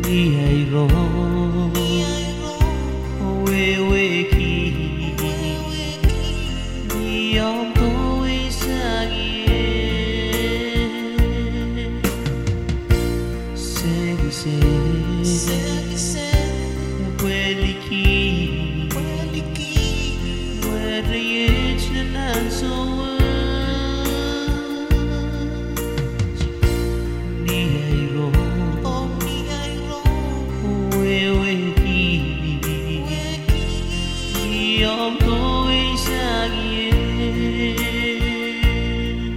Iairo Weweki Niyomto Isagie Segise Weliki Weriyech Nananso